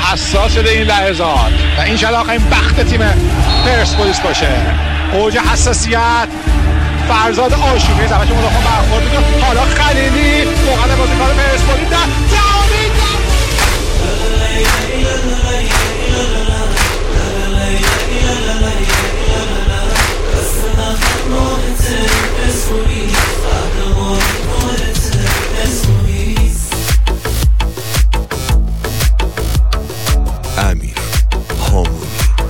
حساس شده این لحظات و این شاید آخرین بخت تیم پرسپولیس باشه. اوج حساسیت فرزاد آشوری زبش مدافعان برخورد میکنه. حالا خلیلی موقع بازیکن پرسپولیس در امیر هامونی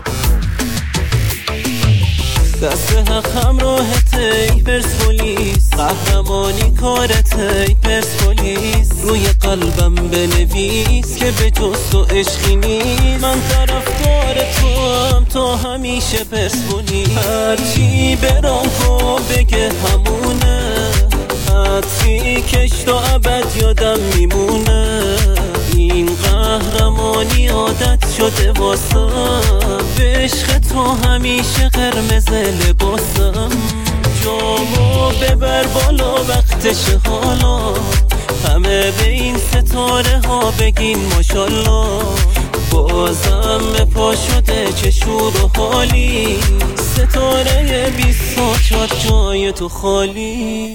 دست حق همراهت ای پرسپولیس، قهرمانی کارت ای پرسپولیس. روی قلبم بنویس که به جز تو عشقی نیست. من طرفدار تو هم تا همیشه پرسپولیس. هرچی برام کن بگه همونه، حدسی کش تا ابد یادم میمونه. این قهرمانی عادت شده واسم، به عشق تو همیشه قرمز لباسم. جامو ببر بالا وقتش حالا، همه به این ستاره ها بگین ماشالله. بازم به پا شده چه شور و حالی، ستاره 24 جای تو خالی.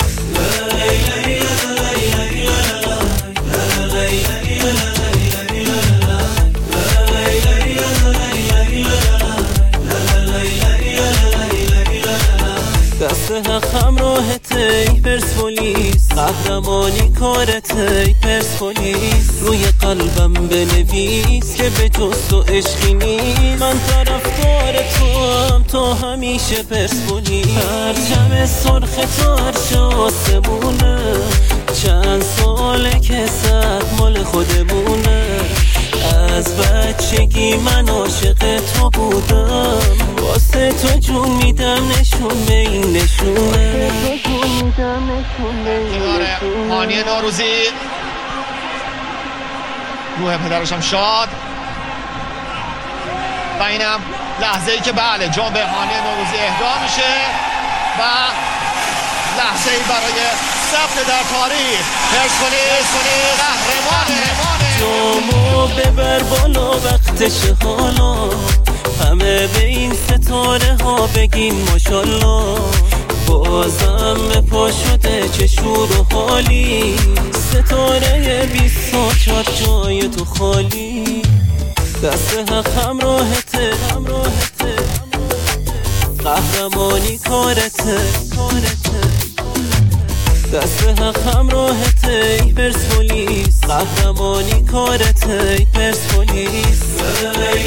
دست حق همراهت ای پرسپولیس، قهرمانی کارت ای پرسپولیس. روی قلبم بنویس که به جز تو عشقی نیست. من طرفدار تو هم تا همیشه پرسپولیس. پرچم سرخ تو عرش آسمونه، چند ساله که صد مال خودمونه. از بچگی من عاشق تو بودم، واسه تو جون میدم نشون به این نشونه. هانی نوروزی، روح پدرشم شاد و اینم لحظه ای که بله جام به هانی نوروزی اهدا میشه و لحظه ای برای ثبت در تاریخ پرسپولیس قهرمانه. جامو ببر بالا وقتش حالا، همه به این ستاره ها بگین ماشالله. بازم پا شده چه شور و حالی، ستاره 24 جای تو خالی. دست حق همراهته، قهرمانی کارته. دست حق همراهت ای پرسپولیس، قهرمانی کارت ای پرسپولیس.